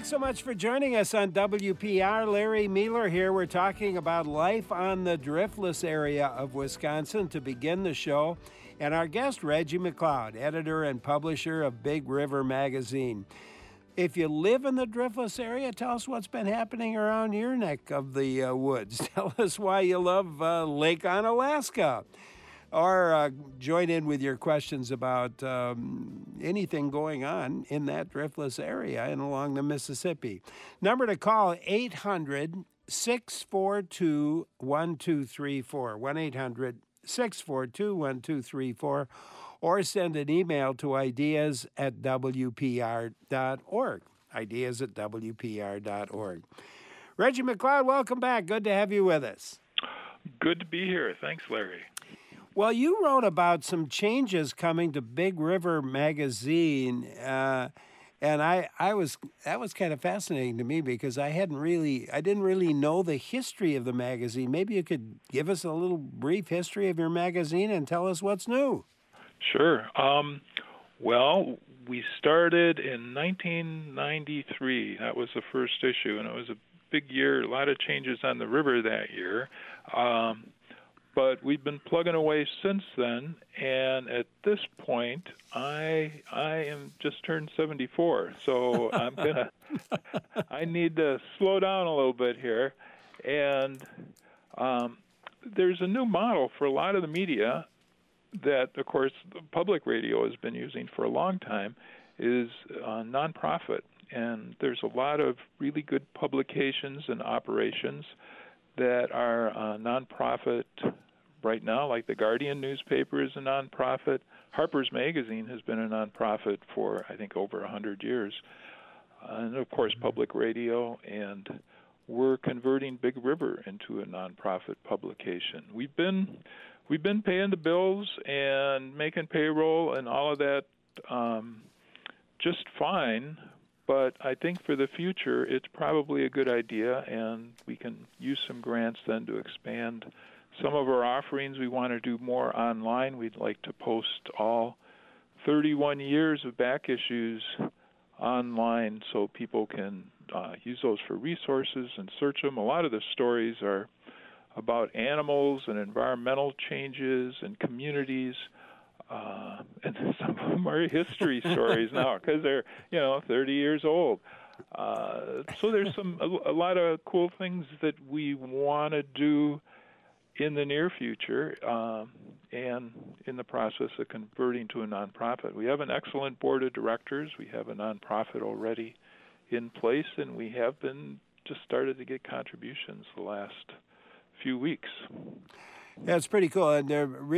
Thanks so much for joining us on WPR. Larry Mueller here. We're talking about life on the Driftless area of Wisconsin to begin the show. And our guest, Reggie McLeod, editor and publisher of Big River Magazine. If you live in the Driftless area, tell us what's been happening around your neck of the woods. Tell us why you love Lake Onalaska. Or join in with your questions about anything going on in that Driftless area and along the Mississippi. Number to call, 800-642-1234, 1-800-642-1234, or send an email to ideas@wpr.org, ideas@wpr.org. Reggie McLeod, welcome back. Good to have you with us. Good to be here. Thanks, Larry. Well, you wrote about some changes coming to Big River Magazine, and that was kind of fascinating to me because I didn't really know the history of the magazine. Maybe you could give us a little brief history of your magazine and tell us what's new. Sure. Well, we started in 1993. That was the first issue, and it was a big year. A lot of changes on the river that year. But we've been plugging away since then, and at this point, I am just turned 74, so I need to slow down a little bit here. And there's a new model for a lot of the media that, of course, the public radio has been using for a long time, is nonprofit. And there's a lot of really good publications and operations that are nonprofit right now, like the Guardian newspaper is a nonprofit. Harper's Magazine has been a nonprofit for, I think, over 100 years. And, of course, public radio. And we're converting Big River into a nonprofit publication. We've been paying the bills and making payroll and all of that just fine. But I think for the future, it's probably a good idea, and we can use some grants then to expand some of our offerings. We want to do more online. We'd like to post all 31 years of back issues online so people can use those for resources and search them. A lot of the stories are about animals and environmental changes and communities. And some of them are history stories now because they're 30 years old. So there's a lot of cool things that we want to do in the near future, and in the process of converting to a nonprofit. We have an excellent board of directors. We have a nonprofit already in place, and we have been just started to get contributions the last few weeks. Yeah, it's pretty cool. And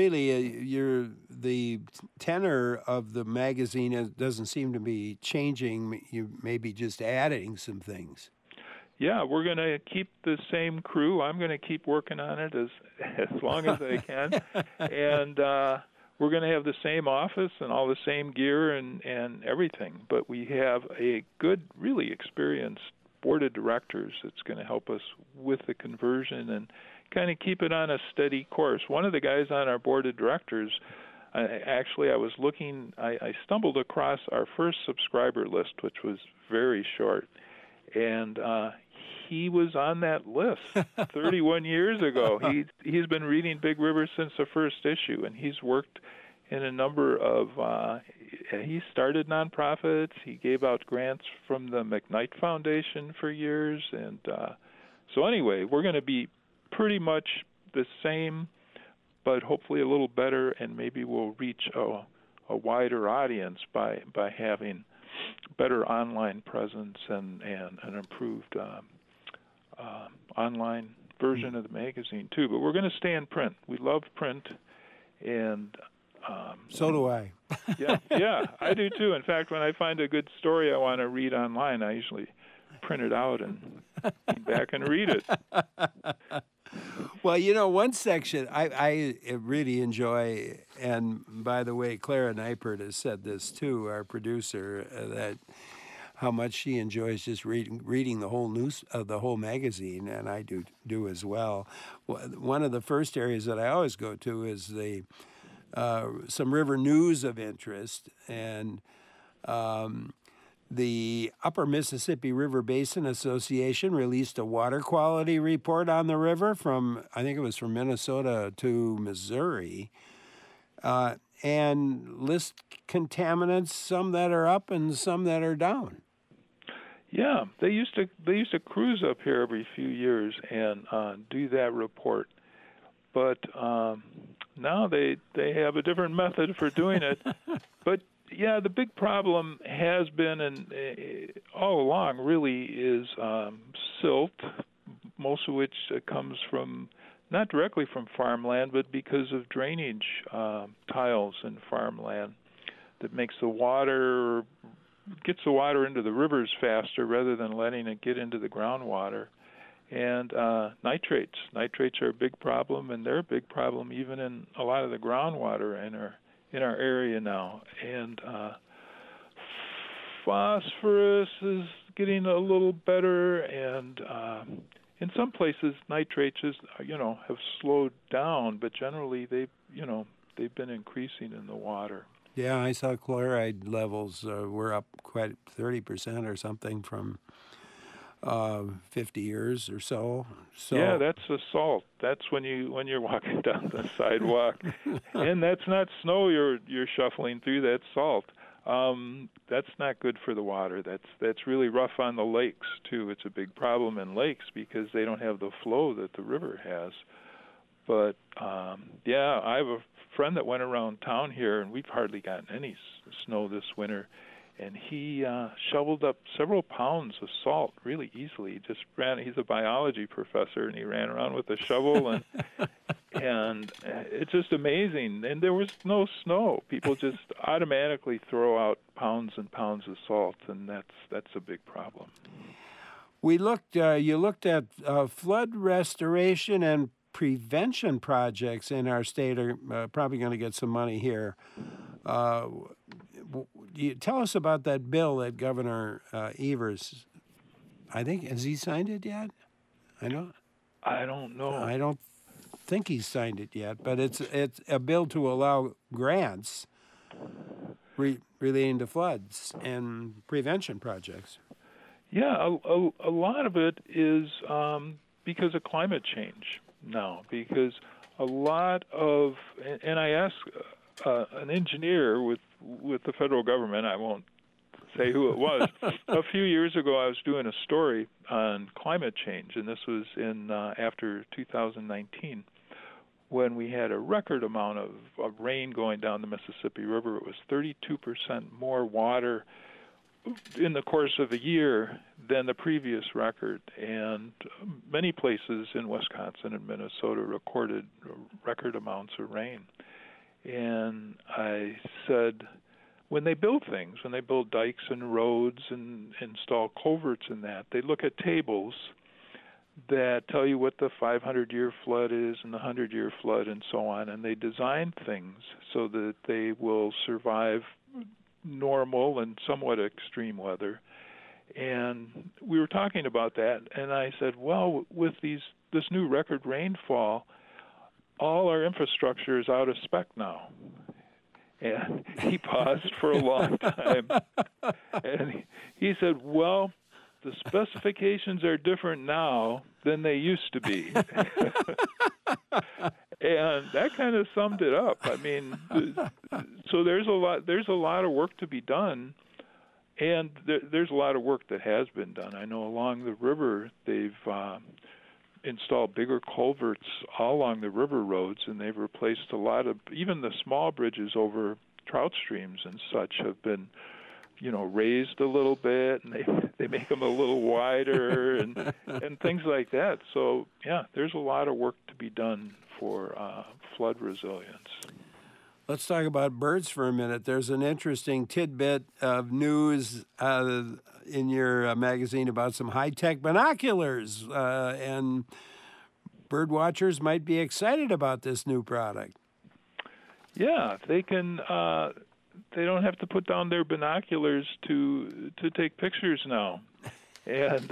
the tenor of the magazine doesn't seem to be changing. You may be just adding some things. Yeah, we're going to keep the same crew. I'm going to keep working on it as long as I can. And we're going to have the same office and all the same gear and everything. But we have a good, really experienced board of directors that's going to help us with the conversion and kind of keep it on a steady course. One of the guys on our board of directors, I stumbled across our first subscriber list, which was very short. And he was on that list 31 years ago. He's been reading Big River since the first issue, and he's worked in a number of, he started nonprofits. He gave out grants from the McKnight Foundation for years. And so anyway, we're going to be pretty much the same, but hopefully a little better, and maybe we'll reach a wider audience by having better online presence and an improved online version of the magazine too. But we're going to stay in print. We love print, and so do I. yeah, I do too. In fact, when I find a good story I want to read online, I usually print it out and come back and read it. Well, one section I really enjoy, and by the way, Clara Neipert has said this too, our producer, that how much she enjoys just reading the whole the whole magazine, and I do as well. One of the first areas that I always go to is some river news of interest, and The Upper Mississippi River Basin Association released a water quality report on the river from, I think it was from Minnesota to Missouri, and list contaminants, some that are up and some that are down. Yeah, they used to cruise up here every few years and do that report, but now they have a different method for doing it. But yeah, the big problem has been, and all along really, is silt, most of which comes from, not directly from farmland, but because of drainage tiles in farmland that makes gets the water into the rivers faster rather than letting it get into the groundwater. And nitrates are a big problem, and they're a big problem even in a lot of the groundwater in our area now. And phosphorus is getting a little better, and in some places nitrates have slowed down, but generally they've been increasing in the water. Yeah, I saw chloride levels were up quite 30% or something from 50 years or so. Yeah, that's a salt. That's when you're walking down the sidewalk, and that's not snow you're shuffling through. That's salt. That's not good for the water. That's really rough on the lakes too. It's a big problem in lakes because they don't have the flow that the river has. But yeah, I have a friend that went around town here, and we've hardly gotten any snow this winter, and he shoveled up several pounds of salt really easily. He's a biology professor, and he ran around with a shovel, and and it's just amazing. And there was no snow. People just automatically throw out pounds and pounds of salt, and that's a big problem. You looked at flood restoration and prevention projects in our state are probably going to get some money here. Tell us about that bill that Governor Evers, I think, has he signed it yet? I don't know. I don't think he's signed it yet, but it's a bill to allow grants relating to floods and prevention projects. Yeah, a lot of it is because of climate change now, because a lot of, and I asked an engineer with the federal government, I won't say who it was, a few years ago I was doing a story on climate change, and this was in after 2019, when we had a record amount of rain going down the Mississippi River. It was 32% more water in the course of a year than the previous record, and many places in Wisconsin and Minnesota recorded record amounts of rain. And I said, when they build things, when they build dikes and roads and install culverts and that, they look at tables that tell you what the 500-year flood is and the 100-year flood and so on, and they design things so that they will survive normal and somewhat extreme weather. And we were talking about that, and I said, well, with this new record rainfall, all our infrastructure is out of spec now. And he paused for a long time, and he said, well, the specifications are different now than they used to be. And that kind of summed it up. I mean, so there's a lot of work to be done, and there's a lot of work that has been done. I know along the river they've installed bigger culverts all along the river roads, and they've replaced a lot of, even the small bridges over trout streams and such have been, raised a little bit, and they make them a little wider and things like that. So yeah, there's a lot of work to be done for flood resilience. Let's talk about birds for a minute. There's an interesting tidbit of news in your magazine about some high-tech binoculars, and bird watchers might be excited about this new product. Yeah, they can. They don't have to put down their binoculars to take pictures now, and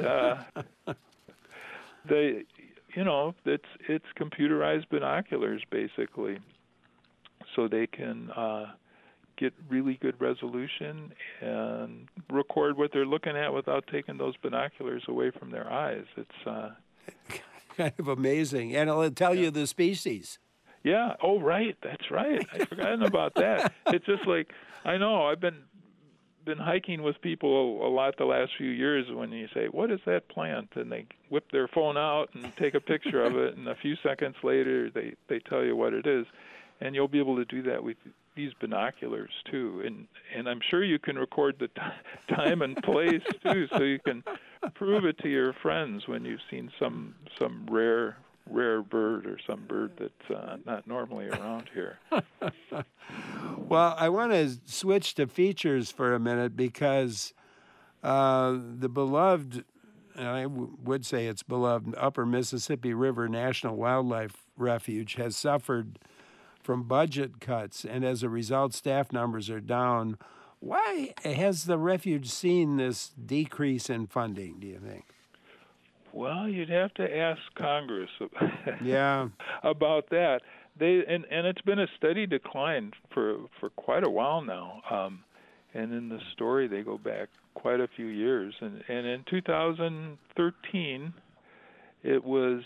they, it's computerized binoculars basically, so they can get really good resolution and record what they're looking at without taking those binoculars away from their eyes. It's kind of amazing, and it'll tell you the species. Yeah. Oh, right. That's right. I'd forgotten about that. It's just like, I know I've been hiking with people a lot the last few years. When you say, "What is that plant?" and they whip their phone out and take a picture of it, and a few seconds later they tell you what it is, and you'll be able to do that with these binoculars too. And I'm sure you can record the time and place too, so you can prove it to your friends when you've seen some rare bird or some bird that's not normally around here. Well, I want to switch to features for a minute because the beloved, and I would say it's beloved, Upper Mississippi River National Wildlife Refuge has suffered from budget cuts, and as a result, staff numbers are down. Why has the refuge seen this decrease in funding, do you think? Well, you'd have to ask Congress yeah. about that. And it's been a steady decline for quite a while now. And in the story, they go back quite a few years. And in 2013, it was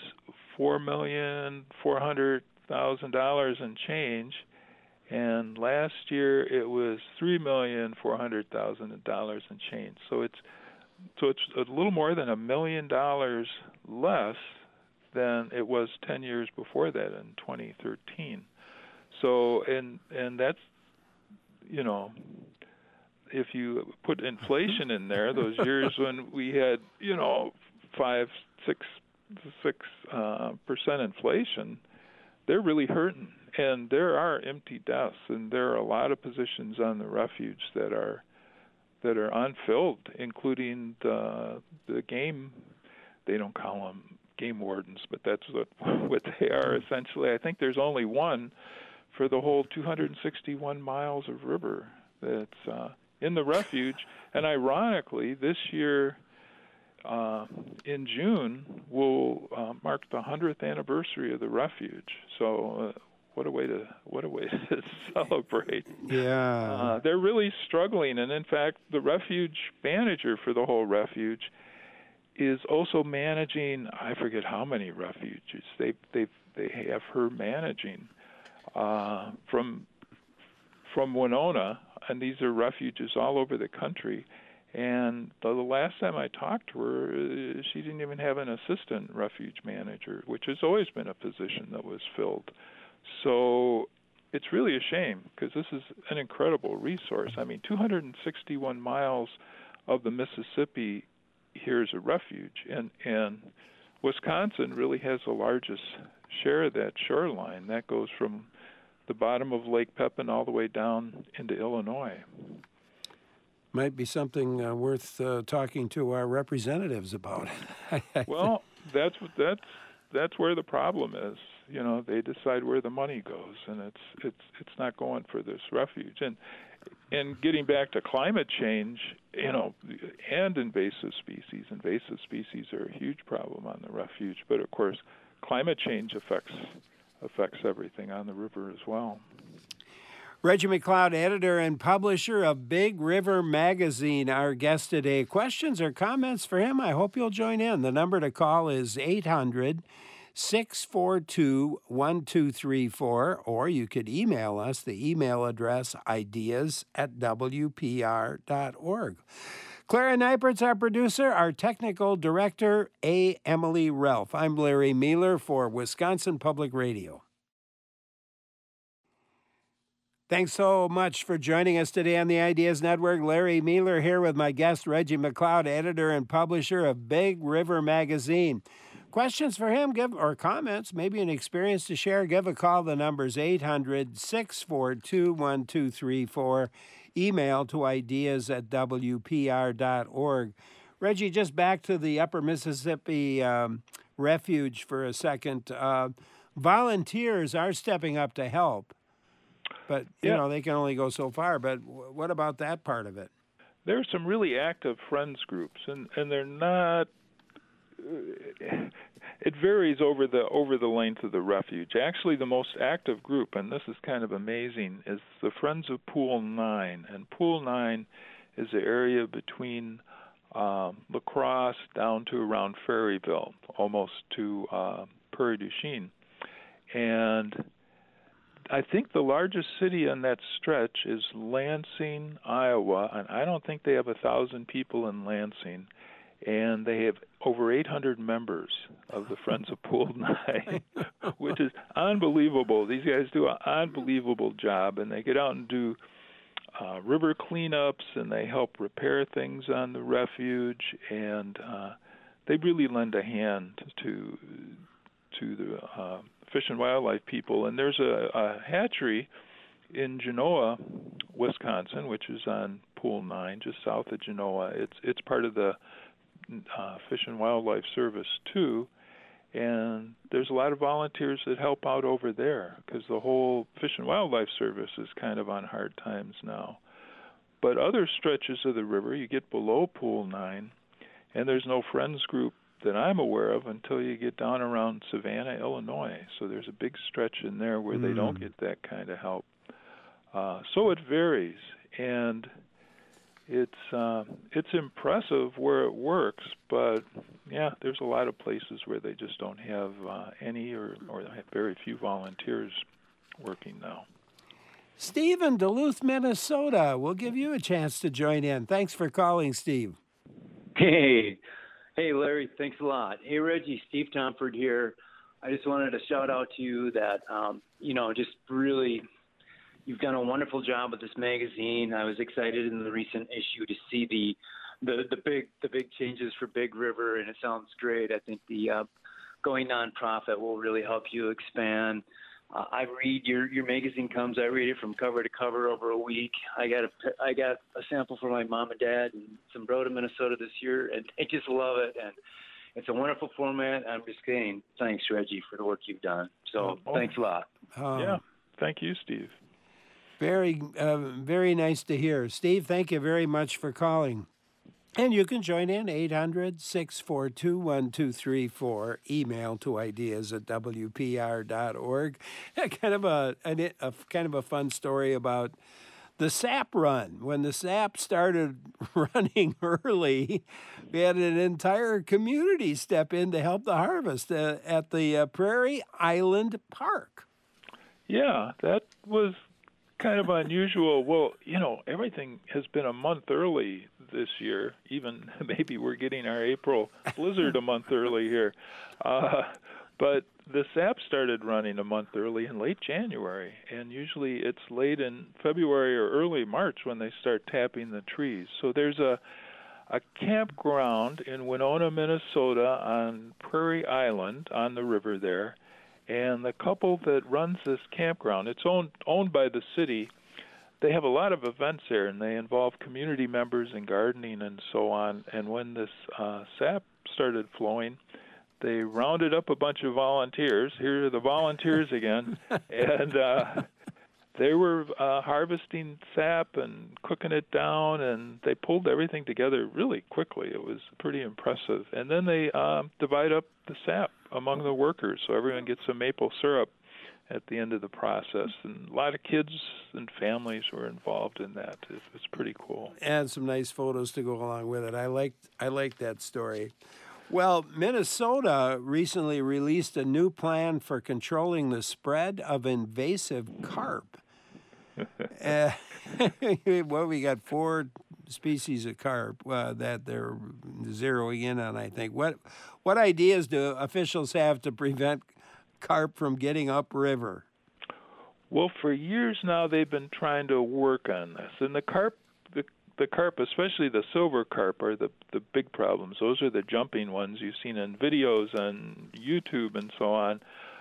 $4,400,000 and change. And last year, it was $3,400,000 and change. So it's a little more than $1 million less than it was 10 years before that in 2013. So and that's, you know, if you put inflation in there, those years when we had, 5-6% inflation, they're really hurting. And there are empty desks, and there are a lot of positions on the refuge that are unfilled, including the game. They don't call them game wardens, but that's what they are essentially. I think there's only one for the whole 261 miles of river that's in the refuge. And ironically, this year in June will mark the 100th anniversary of the refuge. So what a way to celebrate. Yeah. They're really struggling, and in fact, the refuge manager for the whole refuge is also managing, I forget how many refuges. They have her managing from Winona, and these are refuges all over the country. And the last time I talked to her, she didn't even have an assistant refuge manager, which has always been a position that was filled. So it's really a shame because this is an incredible resource. I mean, 261 miles of the Mississippi here is a refuge, and Wisconsin really has the largest share of that shoreline. That goes from the bottom of Lake Pepin all the way down into Illinois. Might be something worth talking to our representatives about. Well, that's where the problem is. They decide where the money goes, and it's not going for this refuge. And getting back to climate change, and invasive species. Invasive species are a huge problem on the refuge, but of course, climate change affects everything on the river as well. Reggie McLeod, editor and publisher of Big River Magazine, our guest today. Questions or comments for him? I hope you'll join in. The number to call is 800-642-1234, or you could email us. The email address, ideas@wpr.org. Clara Neipert's our producer, our technical director, A. Emily Relf. I'm Larry Mueller for Wisconsin Public Radio. Thanks so much for joining us today on the Ideas Network. Larry Mueller here with my guest, Reggie McLeod, editor and publisher of Big River Magazine. Questions for him, or comments, maybe an experience to share, give a call. The number's 800-642-1234. Email to ideas@wpr.org. Reggie, just back to the Upper Mississippi Refuge for a second. Volunteers are stepping up to help. But, they can only go so far. But what about that part of it? There are some really active friends groups, and they're not it varies over the length of the refuge. Actually, the most active group, and this is kind of amazing, is the Friends of Pool 9. And Pool 9 is the area between La Crosse down to around Ferryville, almost to Prairie du Chien. And I think the largest city on that stretch is Lansing, Iowa, and I don't think they have 1,000 people in Lansing. And they have over 800 members of the Friends of Pool 9, which is unbelievable. These guys do an unbelievable job, and they get out and do river cleanups, and they help repair things on the refuge, and they really lend a hand to the Fish and Wildlife people. And there's a hatchery in Genoa, Wisconsin, which is on Pool 9, just south of Genoa. It's part of the Fish and Wildlife Service too, and there's a lot of volunteers that help out over there because the whole Fish and Wildlife Service is kind of on hard times now. But other stretches of the river, you get below Pool 9, and there's no Friends group that I'm aware of until you get down around Savannah, Illinois. So there's a big stretch in there where they don't get that kind of help. So it varies, and it's impressive where it works, but yeah, there's a lot of places where they just don't have any or have very few volunteers working now. Steve in Duluth, Minnesota. We'll give you a chance to join in. Thanks for calling, Steve. Hey, Larry, thanks a lot. Hey, Reggie, Steve Tomford here. I just wanted to shout out to you that, just really, you've done a wonderful job with this magazine. I was excited in the recent issue to see the big changes for Big River, and it sounds great. I think the going nonprofit will really help you expand. I read your magazine I read it from cover to cover over a week. I got a sample for my mom and dad in Zumbrota, Minnesota this year, and I just love it. And it's a wonderful format. I'm just saying thanks, Reggie, for the work you've done. So thanks a lot. Yeah, thank you, Steve. Very, very nice to hear. Steve, thank you very much for calling. And you can join in 800-642-1234. Email to ideas@wpr.org. Kind of a fun story about the sap run. When the sap started running early, we had an entire community step in to help the harvest at the Prairie Island Park. Yeah, that was kind of unusual. Well, everything has been a month early this year. Even maybe we're getting our April blizzard a month early here. But the sap started running a month early in late January, and usually it's late in February or early March when they start tapping the trees. So there's a campground in Winona, Minnesota on Prairie Island on the river there. And the couple that runs this campground, it's owned by the city. They have a lot of events there, and they involve community members and gardening and so on. And when this sap started flowing, they rounded up a bunch of volunteers. Here are the volunteers again. And they were harvesting sap and cooking it down, and they pulled everything together really quickly. It was pretty impressive. And then they divide up the sap among the workers, so everyone gets some maple syrup at the end of the process. And a lot of kids and families were involved in that. It's pretty cool. And some nice photos to go along with it. I liked that story. Well, Minnesota recently released a new plan for controlling the spread of invasive carp. We got 4 species of carp that they're zeroing in on, I think. What ideas do officials have to prevent carp from getting upriver? Well, for years now, they've been trying to work on this. And the carp, especially the silver carp, are the big problems. Those are the jumping ones you've seen in videos on YouTube and so on.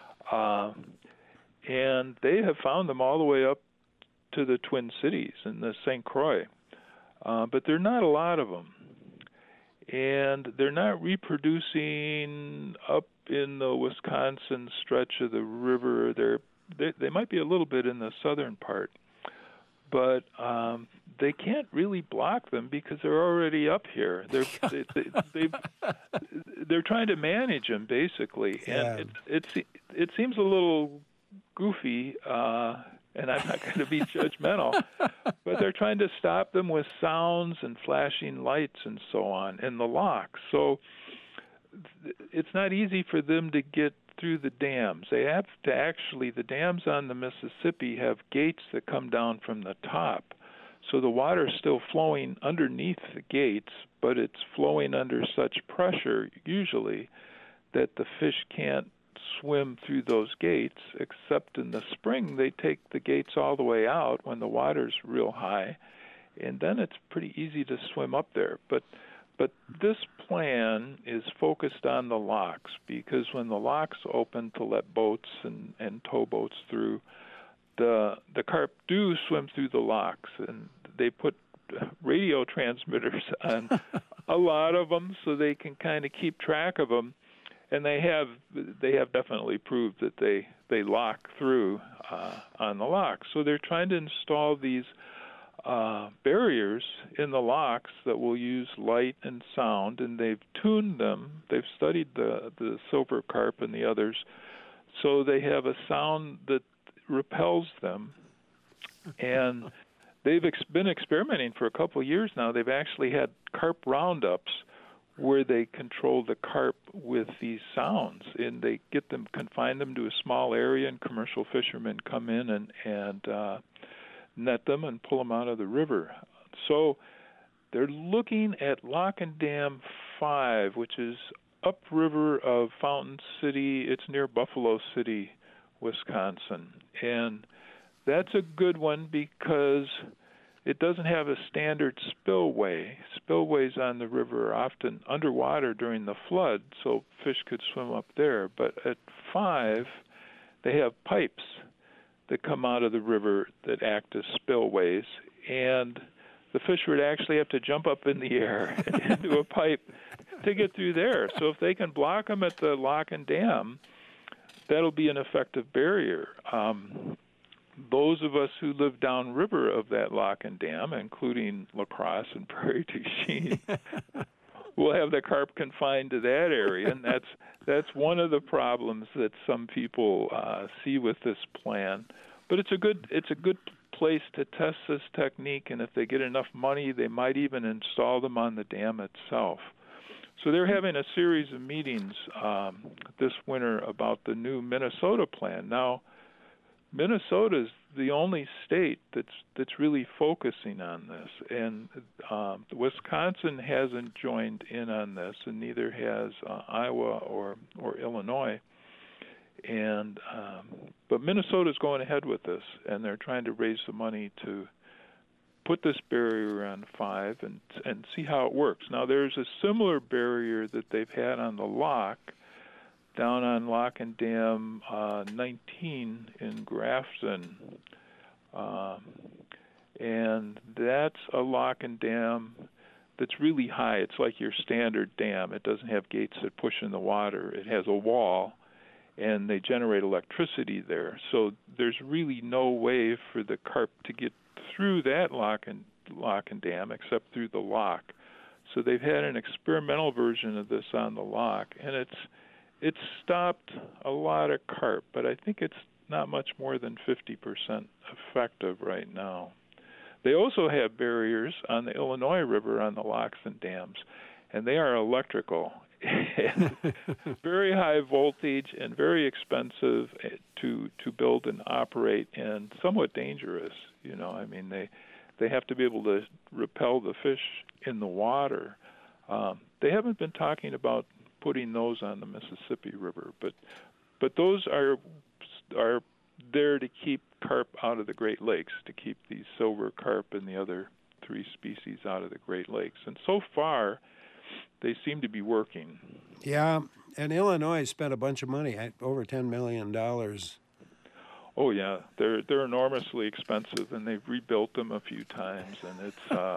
And they have found them all the way up to the Twin Cities and the St. Croix. But there are not a lot of them. And they're not reproducing up in the Wisconsin stretch of the river. They might be a little bit in the southern part. But they can't really block them because they're already up here. They're trying to manage them basically, and it seems a little goofy. And I'm not going to be judgmental, but they're trying to stop them with sounds and flashing lights and so on in the locks. So it's not easy for them to get through the dams. They have to actually, the dams on the Mississippi have gates that come down from the top. So the water's still flowing underneath the gates, but it's flowing under such pressure usually that the fish can't swim through those gates, except in the spring they take the gates all the way out when the water's real high, and then it's pretty easy to swim up there. But this plan is focused on the locks, because when the locks open to let boats and towboats through, the carp do swim through the locks, and they put radio transmitters on a lot of them so they can kind of keep track of them. And they have definitely proved that they lock through on the locks. So they're trying to install these barriers in the locks that will use light and sound, and they've tuned them. They've studied the silver carp and the others, so they have a sound that repels them. And they've been experimenting for a couple of years now. They've actually had carp roundups where they control the carp with these sounds, and they confine them to a small area, and commercial fishermen come in and net them and pull them out of the river. So they're looking at Lock and Dam 5, which is upriver of Fountain City. It's near Buffalo City, Wisconsin. And that's a good one because it doesn't have a standard spillway. Spillways on the river are often underwater during the flood, so fish could swim up there. But at 5, they have pipes that come out of the river that act as spillways, and the fish would actually have to jump up in the air and into a pipe to get through there. So if they can block them at the Lock and Dam, that'll be an effective barrier. Those of us who live downriver of that Lock and Dam, including La Crosse and Prairie du Chien, will have the carp confined to that area, and that's one of the problems that some people see with this plan. But it's a good place to test this technique, and if they get enough money, they might even install them on the dam itself. So they're having a series of meetings this winter about the new Minnesota plan. Now, Minnesota is the only state that's really focusing on this, and Wisconsin hasn't joined in on this, and neither has Iowa or Illinois. And but Minnesota's going ahead with this, and they're trying to raise the money to put this barrier on 5 and see how it works. Now, there's a similar barrier that they've had on the lock down on Lock and Dam 19 in Grafton. And that's a Lock and Dam that's really high. It's like your standard dam. It doesn't have gates that push in the water. It has a wall, and they generate electricity there. So there's really no way for the carp to get through that lock and dam except through the lock. So they've had an experimental version of this on the lock, and it's stopped a lot of carp, but I think it's not much more than 50% effective right now. They also have barriers on the Illinois River on the locks and dams, and they are electrical, and very high voltage and very expensive to build and operate, and somewhat dangerous. You know, I mean, they have to be able to repel the fish in the water. They haven't been talking about putting those on the Mississippi River, but those are there to keep carp out of the Great Lakes, to keep these silver carp and the other 3 species out of the Great Lakes. And so far, they seem to be working. Yeah, and Illinois spent a bunch of money, over $10 million. Oh yeah, they're enormously expensive, and they've rebuilt them a few times, and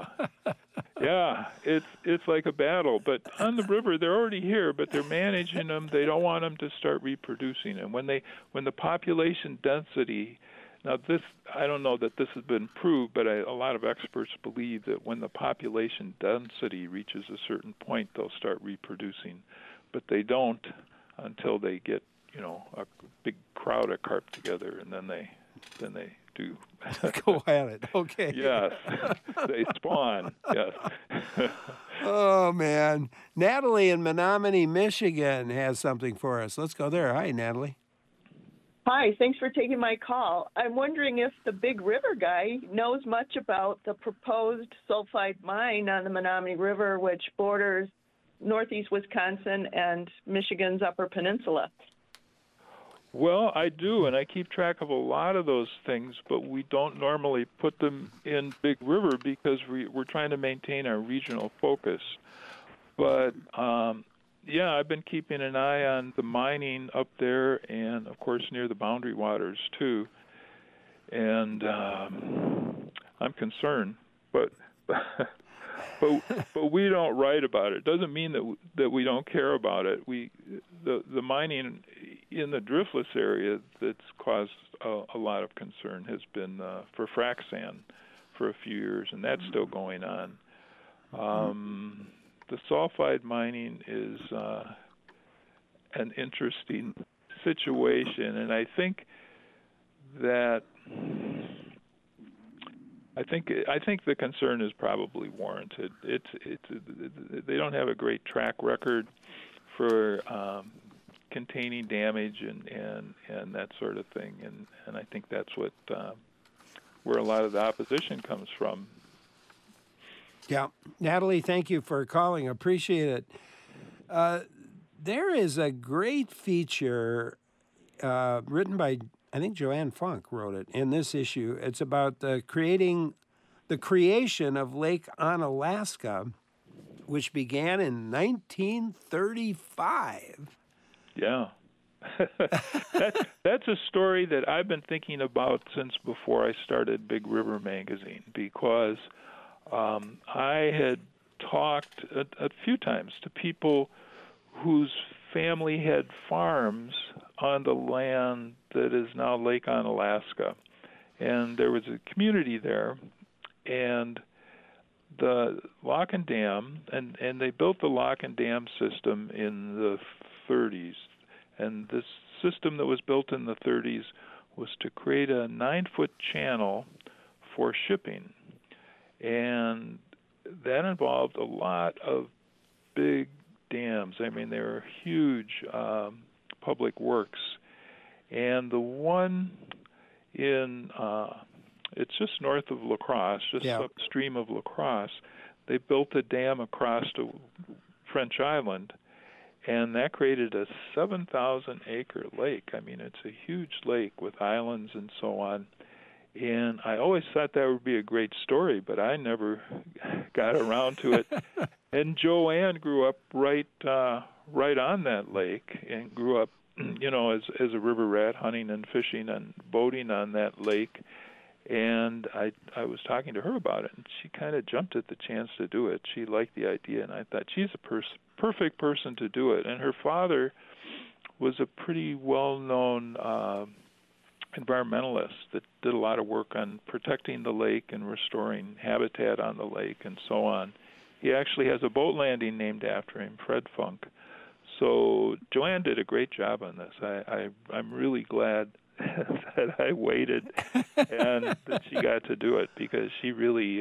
it's like a battle. But on the river, they're already here, but they're managing them. They don't want them to start reproducing, and when the population density, Now, I don't know that this has been proved, but a lot of experts believe that when the population density reaches a certain point, they'll start reproducing, but they don't until they get, a big crowd of carp together, and then they do. Go at it. Okay. Yes, they spawn. Yes. Oh man, Natalie in Menominee, Michigan, has something for us. Let's go there. Hi, Natalie. Hi, thanks for taking my call. I'm wondering if the Big River guy knows much about the proposed sulfide mine on the Menominee River, which borders northeast Wisconsin and Michigan's Upper Peninsula. Well, I do, and I keep track of a lot of those things, but we don't normally put them in Big River because we're trying to maintain our regional focus. But yeah, I've been keeping an eye on the mining up there, and of course near the boundary waters too. And I'm concerned, but we don't write about it. Doesn't mean that we don't care about it. The mining in the driftless area that's caused a lot of concern has been for frac sand for a few years, and that's still going on. The sulfide mining is an interesting situation, and I think the concern is probably warranted. They don't have a great track record for containing damage and that sort of thing, and I think that's what where a lot of the opposition comes from. Yeah, Natalie, thank you for calling. Appreciate it. There is a great feature written by, I think Joanne Funk wrote it in this issue. It's about the creation of Lake Onalaska, which began in 1935. Yeah. That's a story that I've been thinking about since before I started Big River Magazine, because I had talked a few times to people whose family had farms on the land that is now Lake Onalaska. And there was a community there, and the lock and dam, and they built the lock and dam system in the 30s. And this system that was built in the 30s was to create a 9-foot channel for shipping. And that involved a lot of big dams. I mean, they were huge public works. And the one in, it's just north of La Crosse, just upstream of La Crosse, they built a dam across to French Island, and that created a 7,000-acre lake. I mean, it's a huge lake with islands and so on. And I always thought that would be a great story, but I never got around to it. And Joanne grew up right on that lake, and grew up, as a river rat, hunting and fishing and boating on that lake. And I was talking to her about it, and she kind of jumped at the chance to do it. She liked the idea, and I thought she's a perfect person to do it. And her father was a pretty well-known environmentalist that did a lot of work on protecting the lake and restoring habitat on the lake and so on. He actually has a boat landing named after him, Fred Funk. So Joanne did a great job on this. I'm really glad that I waited and that she got to do it, because she really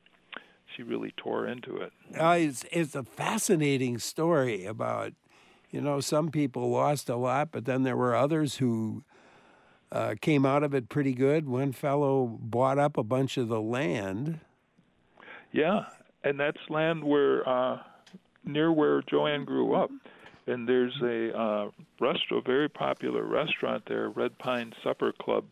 tore into it. It's a fascinating story about, some people lost a lot, but then there were others who came out of it pretty good. One fellow bought up a bunch of the land. Yeah, and that's land where near where Joanne grew up. And there's a very popular restaurant there, Red Pine Supper Club,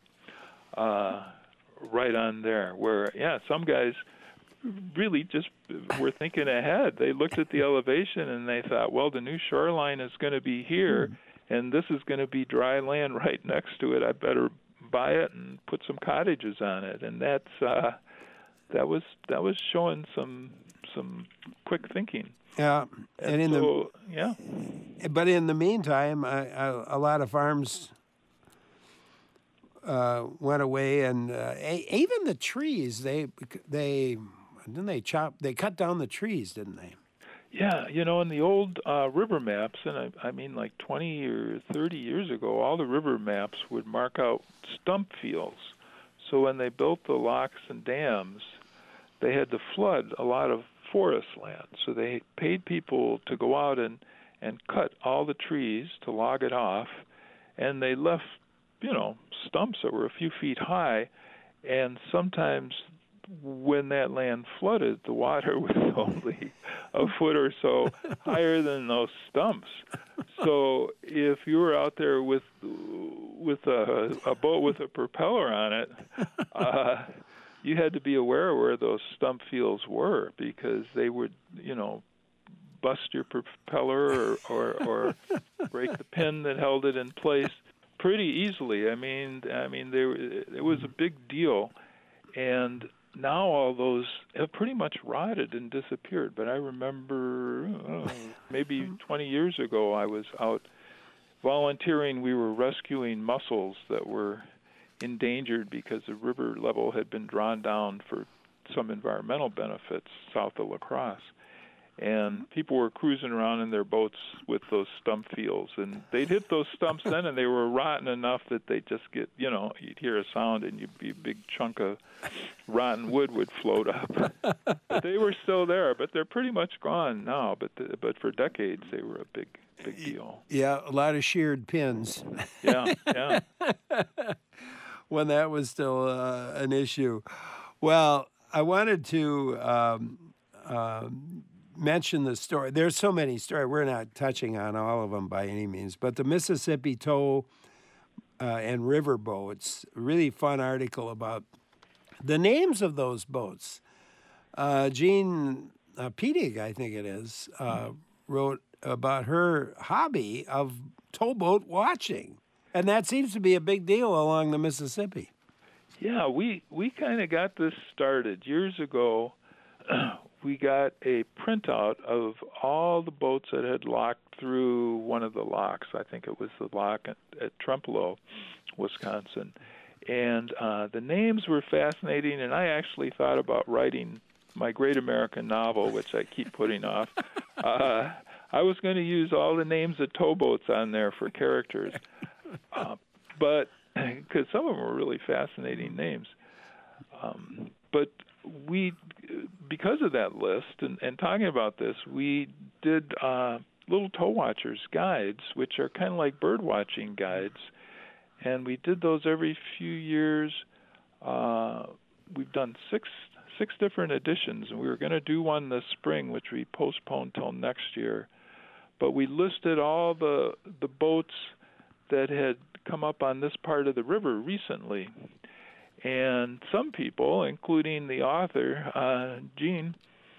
right on there, where, some guys really just were thinking ahead. They looked at the elevation and they thought, well, the new shoreline is going to be here, and this is going to be dry land right next to it. I better buy it and put some cottages on it. And that was showing some quick thinking. Yeah, and but in the meantime, a lot of farms went away, and even the trees. They cut down the trees, didn't they? Yeah, in the old river maps, and I mean like 20 or 30 years ago, all the river maps would mark out stump fields. So when they built the locks and dams, they had to flood a lot of forest land. So they paid people to go out and cut all the trees to log it off, and they left, stumps that were a few feet high, and sometimes when that land flooded, the water was only a foot or so higher than those stumps. So if you were out there with a boat with a propeller on it, you had to be aware of where those stump fields were, because they would, bust your propeller or break the pin that held it in place pretty easily. I mean, it was a big deal, and now all those have pretty much rotted and disappeared. But I remember maybe 20 years ago, I was out volunteering. We were rescuing mussels that were endangered because the river level had been drawn down for some environmental benefits south of La Crosse. And people were cruising around in their boats with those stump fields, and they'd hit those stumps then, and they were rotten enough that they'd just get, you'd hear a sound, and a big chunk of rotten wood would float up. But they were still there, but they're pretty much gone now. But for decades, they were a big deal. Yeah, a lot of sheared pins. Yeah. When that was still an issue. Well, I wanted to mention the story. There's so many stories. We're not touching on all of them by any means, but the Mississippi tow and river boats, a really fun article about the names of those boats. Jean Pedig, I think it is, wrote about her hobby of towboat watching, and that seems to be a big deal along the Mississippi. Yeah, we kind of got this started years ago. We got a printout of all the boats that had locked through one of the locks. I think it was the lock at Trempealeau, Wisconsin. And the names were fascinating, and I actually thought about writing my great American novel, which I keep putting off. I was going to use all the names of towboats on there for characters, but because some of them were really fascinating names. But because of that list and talking about this, we did little tow watchers guides, which are kind of like bird watching guides, and we did those every few years. We've done six different editions, and we were going to do one this spring, which we postponed till next year. But we listed all the boats that had come up on this part of the river recently. And some people, including the author, Jean,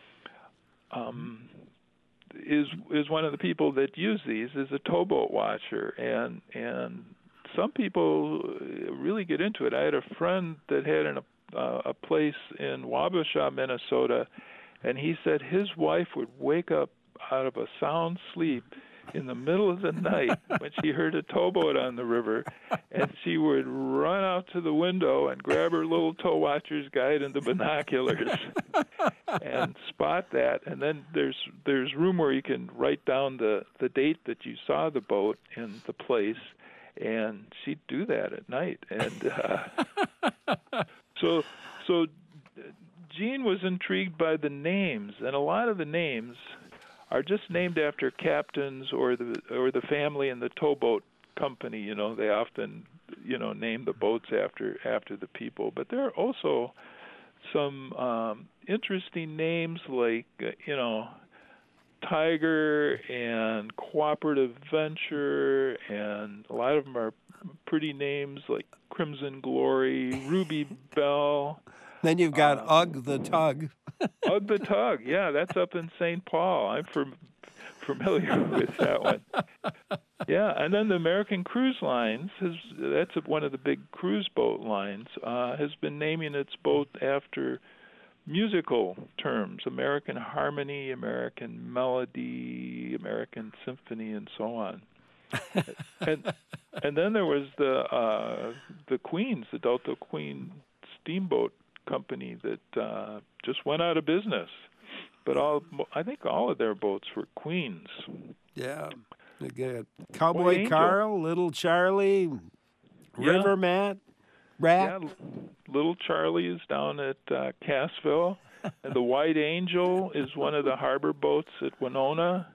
is one of the people that use these as a towboat watcher. And some people really get into it. I had a friend that had a place in Wabasha, Minnesota, and he said his wife would wake up out of a sound sleep in the middle of the night when she heard a towboat on the river, and she would run out to the window and grab her little tow watcher's guide and the binoculars and spot that. And then there's room where you can write down the date that you saw the boat and the place, and she'd do that at night. And so Jean was intrigued by the names, and a lot of the names are just named after captains or the family in the towboat company. They often name the boats after the people. But there are also some interesting names like Tiger and Cooperative Venture, and a lot of them are pretty names like Crimson Glory, Ruby Bell. Then you've got Ugg the Tug. Ugg the Tug, yeah, that's up in St. Paul. I'm familiar with that one. Yeah, and then the American Cruise Lines, that's one of the big cruise boat lines, has been naming its boat after musical terms: American Harmony, American Melody, American Symphony, and so on. And then there was the Queens, the Delta Queen Steamboat Company that just went out of business. But I think all of their boats were Queens. Yeah. They got Cowboy Carl, Little Charlie, River Rat. Yeah, Little Charlie is down at Cassville, and the White Angel is one of the harbor boats at Winona.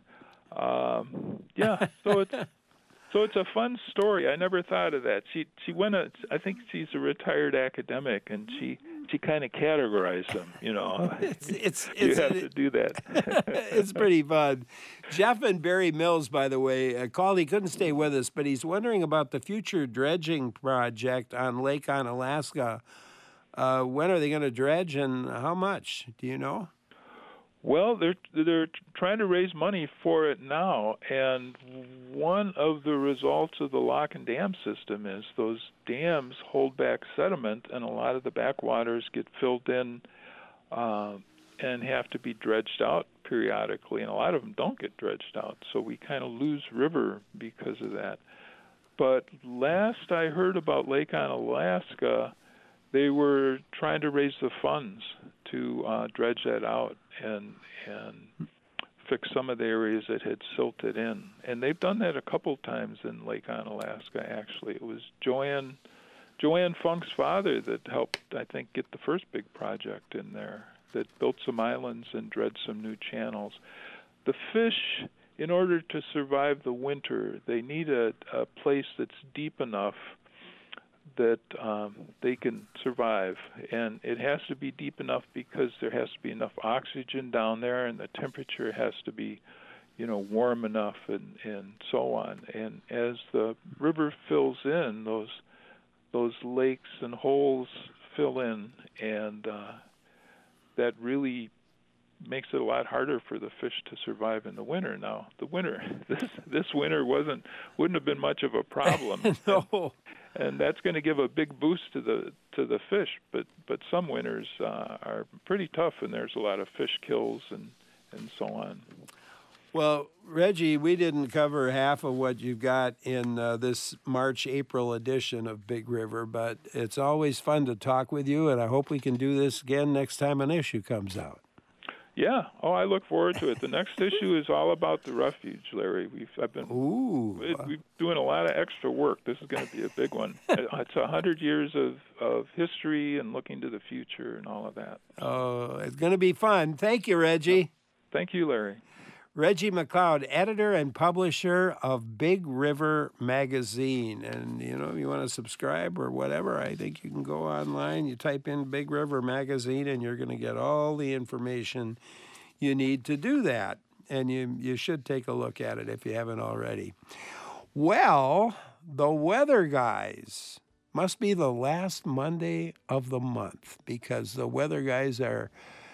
So it's a fun story. I never thought of that. She went. I think she's a retired academic, and she kind of categorized them. You know, you have to do that. It's pretty fun. Jeff in Berry Mills, by the way, called. He couldn't stay with us, but he's wondering about the future dredging project on Lake Onalaska. When are they going to dredge, and how much? Do you know? Well, they're trying to raise money for it now, and one of the results of the lock and dam system is those dams hold back sediment, and a lot of the backwaters get filled in and have to be dredged out periodically, and a lot of them don't get dredged out, so we kind of lose river because of that. But last I heard about Lake Onalaska, they were trying to raise the funds to dredge that out and fix some of the areas that had silted in. And they've done that a couple times in Lake Onalaska, actually. It was Joanne Funk's father that helped, I think, get the first big project in there, that built some islands and dredged some new channels. The fish, in order to survive the winter, they need a place that's deep enough that they can survive, and it has to be deep enough because there has to be enough oxygen down there, and the temperature has to be, warm enough, and so on. And as the river fills in, those lakes and holes fill in, and that really makes it a lot harder for the fish to survive in the winter. Now, this winter wouldn't have been much of a problem. No. And that's going to give a big boost to the fish, but some winters are pretty tough, and there's a lot of fish kills and so on. Well, Reggie, we didn't cover half of what you've got in this March-April edition of Big River, but it's always fun to talk with you, and I hope we can do this again next time an issue comes out. Yeah. Oh, I look forward to it. The next issue is all about the refuge, Larry. We're doing a lot of extra work. This is going to be a big one. It's 100 years of history and looking to the future and all of that. Oh, it's going to be fun. Thank you, Reggie. Thank you, Larry. Reggie McLeod, editor and publisher of Big River Magazine. And, if you want to subscribe or whatever, I think you can go online. You type in Big River Magazine, and you're going to get all the information you need to do that. And you should take a look at it if you haven't already. Well, the weather guys must be the last Monday of the month, because the weather guys are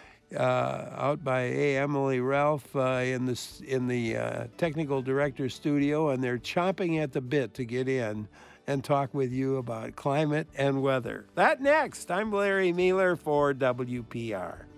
out by Emily Ralph in the technical director studio, and they're chomping at the bit to get in and talk with you about climate and weather. That next. I'm Larry Mealer for WPR.